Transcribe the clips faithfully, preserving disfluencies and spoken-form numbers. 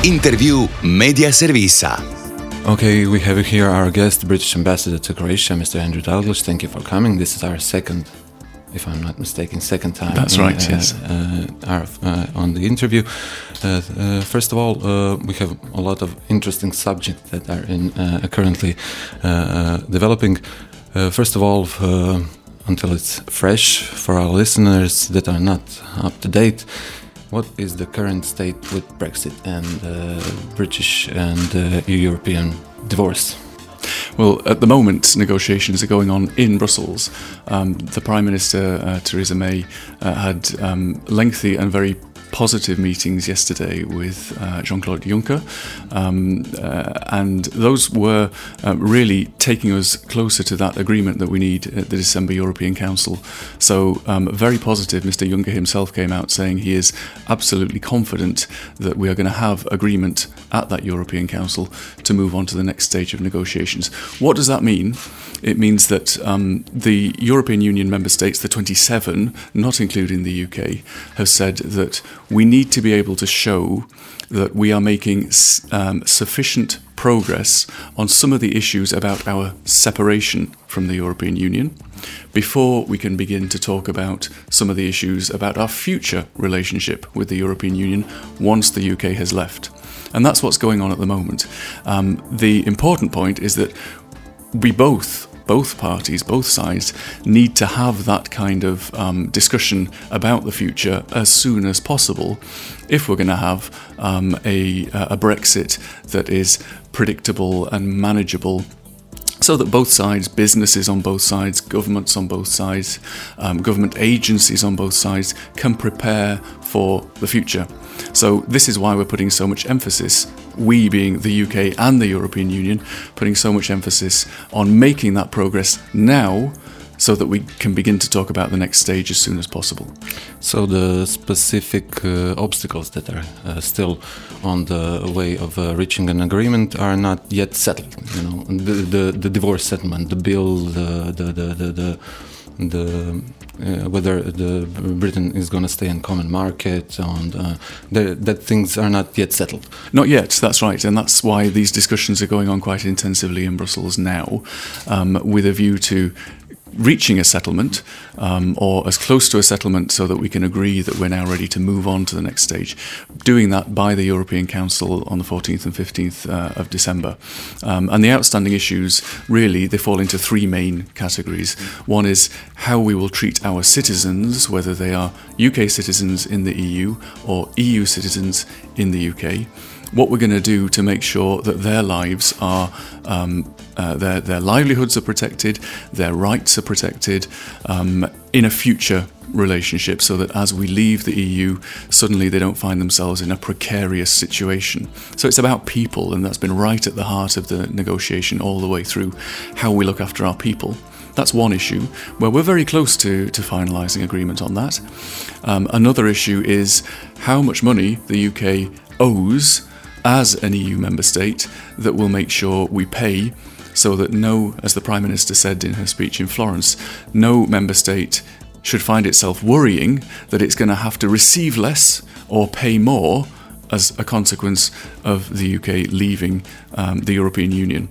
Interview Media Servisa. Okay, we have here our guest, British Ambassador to Croatia, Mister Andrew Dalglish. Thank you for coming. This is our second, if I'm not mistaken, second time. That's in, right, uh, yes. Uh, our, uh, on the interview. Uh, uh, first of all, uh, we have a lot of interesting subjects that are in uh, currently uh, uh, developing. Uh, first of all, uh, until it's fresh for our listeners that are not up to date, what is the current state with Brexit and uh, British and uh, European divorce? Well, at the moment, negotiations are going on in Brussels. Um, the Prime Minister, uh, Theresa May, uh, had um, lengthy and very positive meetings yesterday with uh, Jean-Claude Juncker, um, uh, and those were uh, really taking us closer to that agreement that we need at the December European Council. So um, very positive. Mister Juncker himself came out saying he is absolutely confident that we are going to have agreement at that European Council to move on to the next stage of negotiations. What does that mean? It means that um, the European Union member states, the twenty-seven, not including the U K, have said that we need to be able to show that we are making um, sufficient progress on some of the issues about our separation from the European Union before we can begin to talk about some of the issues about our future relationship with the European Union once the U K has left. And that's what's going on at the moment. Um, the important point is that we both, both parties, both sides, need to have that kind of um, discussion about the future as soon as possible if we're going to have um, a, a Brexit that is predictable and manageable, so that both sides, businesses on both sides, governments on both sides, um, government agencies on both sides, can prepare for the future. So this is why we're putting so much emphasis, we being the U K and the European Union, putting so much emphasis on making that progress now so that we can begin to talk about the next stage as soon as possible. So the specific uh, obstacles that are uh, still on the way of uh, reaching an agreement are not yet settled. You know, the the, the divorce settlement, the bill, the the the the, the, the uh, whether the Britain is going to stay in common market, and uh, the, that things are not yet settled. Not yet, that's right, and that's why these discussions are going on quite intensively in Brussels now, um, with a view to reaching a settlement, um, or as close to a settlement so that we can agree that we're now ready to move on to the next stage. Doing that by the European Council on the fourteenth and fifteenth uh, of December. Um, and the outstanding issues, really, they fall into three main categories. One is how we will treat our citizens, whether they are U K citizens in the E U or E U citizens in the U K. What we're going to do to make sure that their lives are, um, uh, their their livelihoods are protected, their rights are protected um, in a future relationship, so that as we leave the E U, suddenly they don't find themselves in a precarious situation. So it's about people, and that's been right at the heart of the negotiation all the way through, how we look after our people. That's one issue where we're very close to, to finalising agreement on that. Um, another issue is how much money the U K owes as an E U member state that will make sure we pay, so that no, as the Prime Minister said in her speech in Florence, no member state should find itself worrying that it's going to have to receive less or pay more as a consequence of the U K leaving um, the European Union.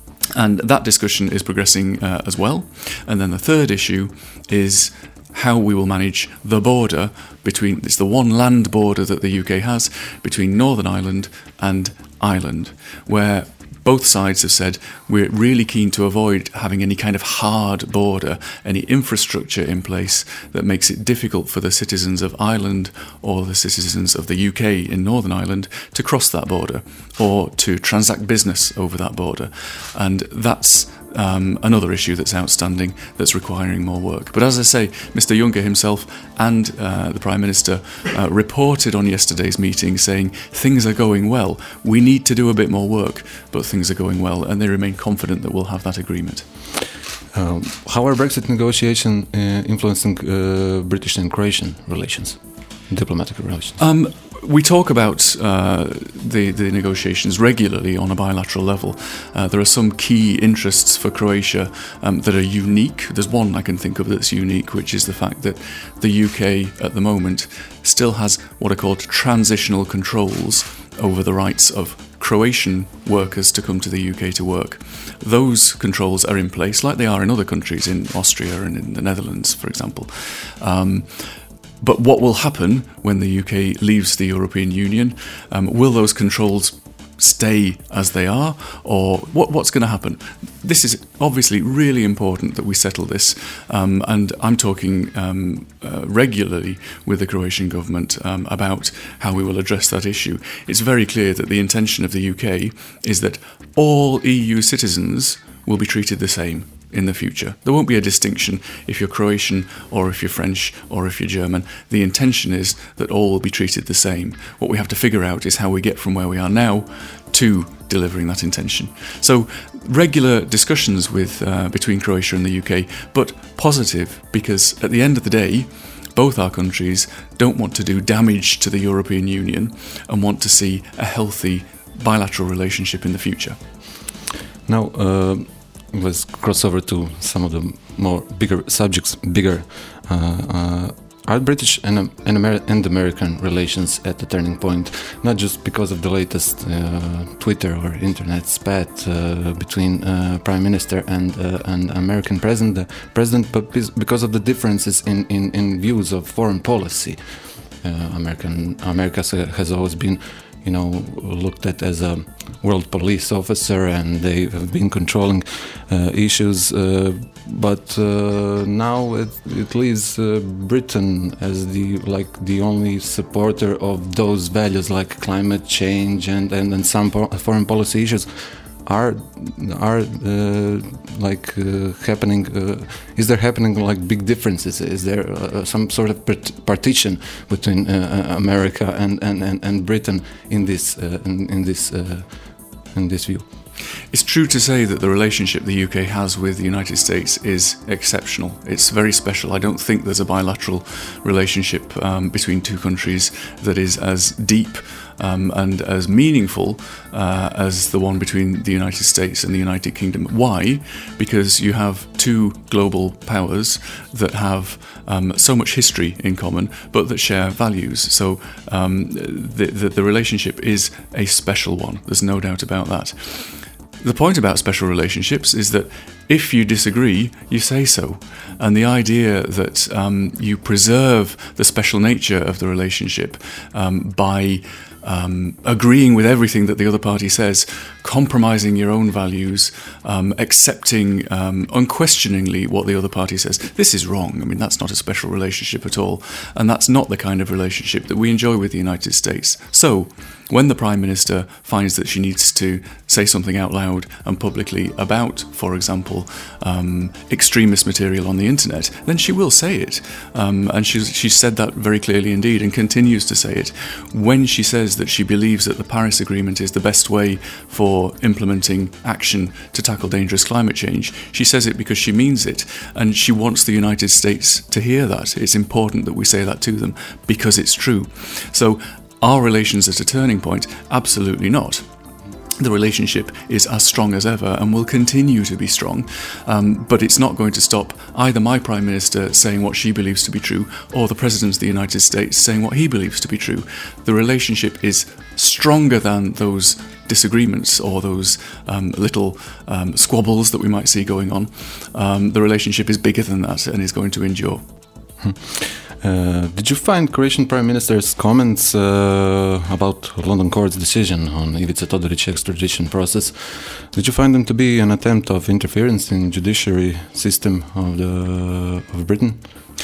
And that discussion is progressing uh, as well. And then the third issue is how we will manage the border between, it's the one land border that the U K has, between Northern Ireland and Ireland, where both sides have said we're really keen to avoid having any kind of hard border, any infrastructure in place that makes it difficult for the citizens of Ireland or the citizens of the U K in Northern Ireland to cross that border or to transact business over that border. And that's Um, another issue that's outstanding, that's requiring more work. But as I say, Mister Juncker himself and uh, the Prime Minister uh, reported on yesterday's meeting saying things are going well. We need to do a bit more work, but things are going well, and they remain confident that we'll have that agreement. Um, how are Brexit negotiations uh, influencing uh, British and Croatian relations, diplomatic relations? Um, we talk about uh, the, the negotiations regularly on a bilateral level. Uh, there are some key interests for Croatia um, that are unique. There's one I can think of that's unique, which is the fact that the U K at the moment still has what are called transitional controls over the rights of Croatian workers to come to the U K to work. Those controls are in place like they are in other countries, in Austria and in the Netherlands, for example. Um, But what will happen when the U K leaves the European Union? Um, will those controls stay as they are, or what, what's going to happen? This is obviously really important that we settle this, um, and I'm talking um, uh, regularly with the Croatian government um, about how we will address that issue. It's very clear that the intention of the U K is that all E U citizens will be treated the same in the future. There won't be a distinction if you're Croatian or if you're French or if you're German. The intention is that all will be treated the same. What we have to figure out is how we get from where we are now to delivering that intention. So regular discussions with uh, between Croatia and the U K, but positive, because at the end of the day, both our countries don't want to do damage to the European Union and want to see a healthy bilateral relationship in the future. Now, uh let's cross over to some of the more bigger subjects. Bigger, uh, uh, are British and and, Amer- and American relations at the turning point? Not just because of the latest uh, Twitter or internet spat uh, between uh, Prime Minister and uh, and American President, uh, President, but because of the differences in, in, in views of foreign policy. Uh, American America has always been, you know, looked at as a world police officer, and they have been controlling uh, issues. Uh, but uh, now it, it leaves uh, Britain as the like the only supporter of those values, like climate change and and, and some po- foreign policy issues. Are are uh, like uh, happening? Uh, is there happening like big differences? Is there uh, some sort of part- partition between uh, America and, and, and, and Britain in this uh, in, in this uh, in this view? It's true to say that the relationship the U K has with the United States is exceptional. It's very special. I don't think there's a bilateral relationship um, between two countries that is as deep um, and as meaningful uh, as the one between the United States and the United Kingdom. Why? Because you have two global powers that have um, so much history in common, but that share values. So um, the, the, the relationship is a special one. There's no doubt about that. The point about special relationships is that if you disagree, you say so. And the idea that um, you preserve the special nature of the relationship um, by um, agreeing with everything that the other party says, compromising your own values, um, accepting um, unquestioningly what the other party says, this is wrong. I mean, that's not a special relationship at all. And that's not the kind of relationship that we enjoy with the United States. So when the Prime Minister finds that she needs to say something out loud and publicly about, for example, um, extremist material on the internet, then she will say it. Um, and she's, she's said that very clearly indeed and continues to say it. When she says that she believes that the Paris Agreement is the best way for implementing action to tackle dangerous climate change, she says it because she means it. And she wants the United States to hear that. It's important that we say that to them because it's true. So are relations at a turning point? Absolutely not. The relationship is as strong as ever and will continue to be strong, um, but it's not going to stop either my Prime Minister saying what she believes to be true or the President of the United States saying what he believes to be true. The relationship is stronger than those disagreements or those um, little um, squabbles that we might see going on. Um, the relationship is bigger than that and is going to endure. Hmm. Uh, did you find Croatian Prime Minister's comments uh, about London Court's decision on Ivica Todorić extradition process, did you find them to be an attempt of interference in judiciary system of the of Britain?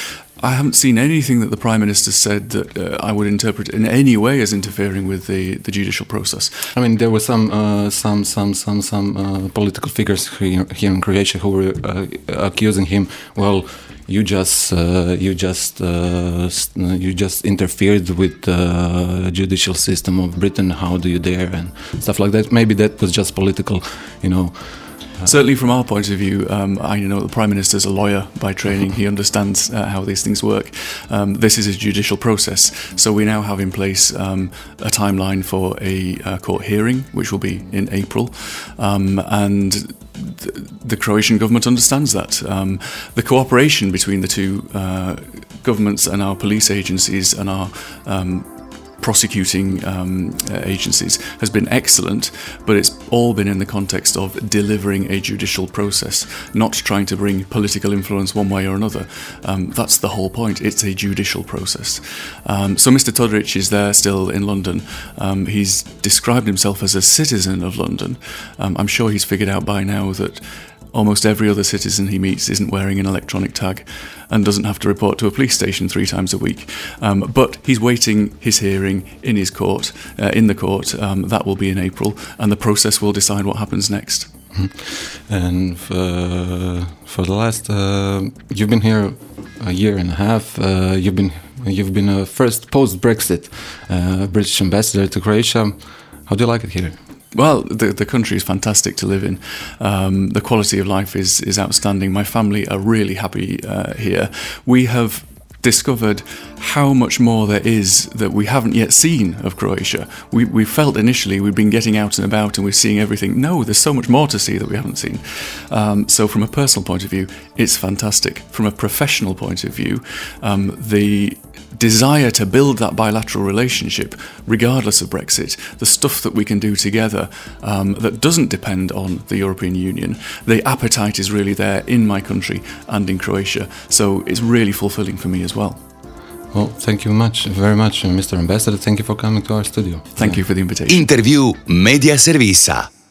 I haven't seen anything that the Prime Minister said that uh, I would interpret in any way as interfering with the, the judicial process. I mean, there were some uh, some some some some uh, political figures here, here in Croatia who were uh, accusing him. Well, you just uh, you just uh, you just interfered with the judicial system of Britain. How do you dare, and stuff like that. Maybe that was just political, you know. Certainly from our point of view, um, I know the Prime Minister's a lawyer by training. He understands uh, how these things work. Um, this is a judicial process. So we now have in place um, a timeline for a uh, court hearing, which will be in April. Um, and th- the Croatian government understands that. Um, the cooperation between the two uh, governments and our police agencies and our um, prosecuting um, uh, agencies has been excellent, but it's all been in the context of delivering a judicial process, not trying to bring political influence one way or another. Um, that's the whole point. It's a judicial process. Um, so Mister Todoric is there still in London. Um, he's described himself as a citizen of London. Um, I'm sure he's figured out by now that almost every other citizen he meets isn't wearing an electronic tag and doesn't have to report to a police station three times a week. Um, but he's waiting his hearing in his court, uh, in the court. Um, that will be in April, and the process will decide what happens next. Mm-hmm. And uh, for the last, uh, you've been here a year and a half. Uh, you've been you've been a first post-Brexit uh, British ambassador to Croatia. How do you like it here? Well, the the country is fantastic to live in. Um, the quality of life is is outstanding. My family are really happy uh, here. We have discovered how much more there is that we haven't yet seen of Croatia. We we felt initially we'd been getting out and about and we're seeing everything. No, there's so much more to see that we haven't seen. Um, so from a personal point of view, it's fantastic. From a professional point of view, um, the desire to build that bilateral relationship, regardless of Brexit, the stuff that we can do together um, that doesn't depend on the European Union, the appetite is really there in my country and in Croatia. So it's really fulfilling for me as well. Well, thank you much, very much, Mister Ambassador. Thank you for coming to our studio. Thank yeah. you for the invitation. Interview Media Servisa.